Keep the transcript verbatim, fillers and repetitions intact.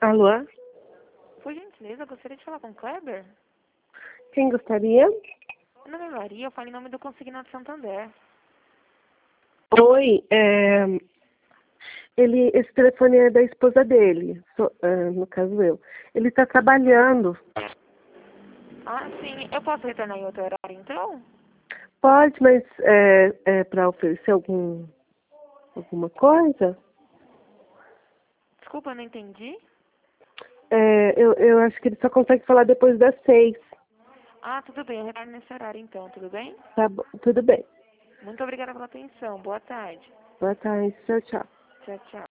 Alô? Por gentileza, eu gostaria de falar com o Kleber. Quem gostaria? Meu nome é Maria, eu falo em nome do Consignado Santander. Oi, é... Ele, esse telefone é da esposa dele, so- ah, no caso eu. Ele está trabalhando. Ah, sim. Eu posso retornar em outro horário, então? Pode, mas é, é para oferecer algum, alguma coisa? Desculpa, eu não entendi. É, eu, eu acho que ele só consegue falar depois das seis. Ah, tudo bem, eu retorno nesse horário, então, tudo bem? Tá bom, tudo bem. Muito obrigada pela atenção. Boa tarde. Boa tarde, tchau, tchau. Tchau, tchau.